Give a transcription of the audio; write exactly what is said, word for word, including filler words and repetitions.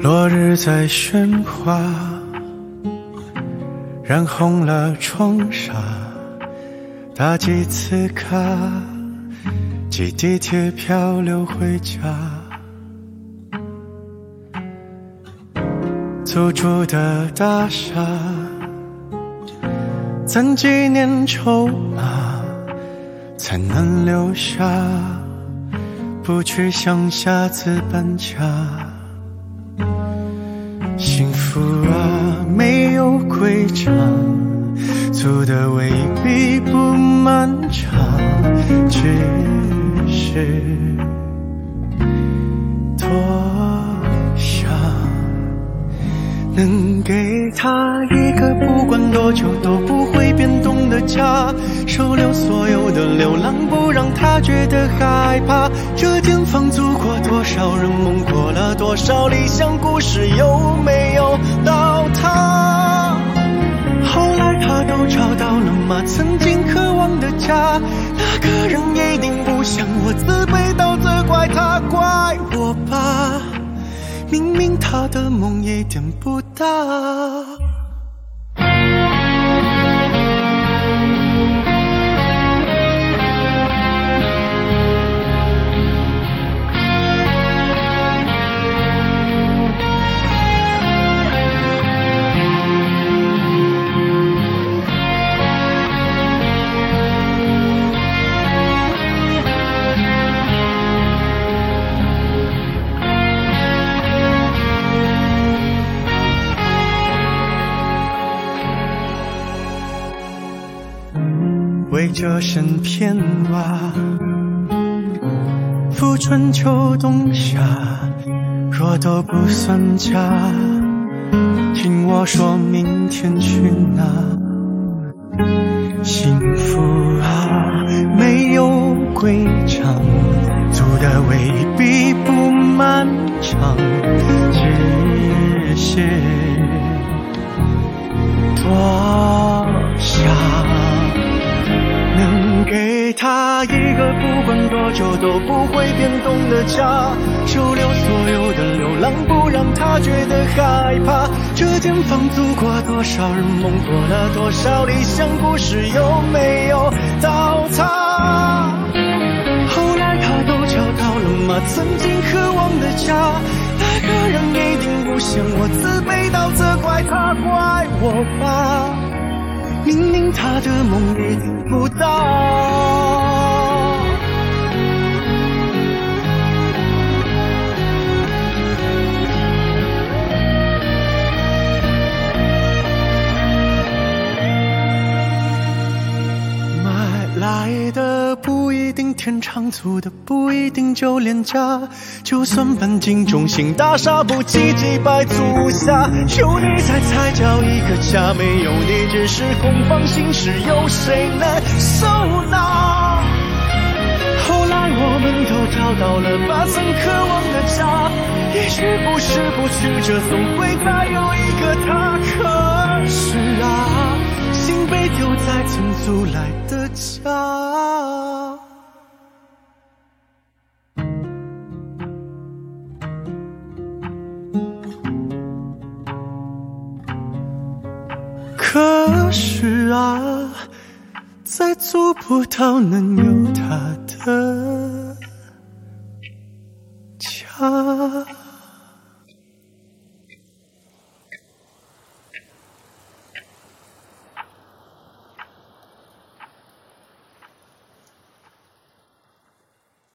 落日在喧哗，染红了窗纱，打几次卡，挤地铁漂流回家。租住的大厦，攒几年筹码，才能留下不去乡下自搬家。幸福啊，没有规章，租的未必不漫长，只是多想能给他一个不管多久都不会变动的家，收留所有的流浪，不让他觉得害怕。这间房租过多少人梦过了多少理想故事，有没有到他？后来他都找到了吗？曾经渴望的家，那个人一定不像我自卑到责怪他，怪我吧，明明他的梦一点不大。围着身片瓦，付春秋冬夏，若都不算假，听我说明天去哪。幸福啊，没有规章，租的未必不漫长，只是多想能给他一个不管多久都不会变动的家，收留所有的流浪，不让他觉得害怕。这间房租过多少人梦过了多少理想故事，有没有到他？后来他都找到了吗？曾经渴望的家，那个人一定不像我自卑到责怪他，怪我吧，明明他的梦一定不大。买来的不一定天长，租的不一定就廉价，就算搬进中心大厦，不计几百租下，有你在才叫一个家，没有你只是空房心事，有谁能收纳？后来我们都找到了吧，曾渴望的家，一去不是不去，这总会再有一个他。可是啊，心被丢在曾租来的家。可是啊，再租不到能有他的家。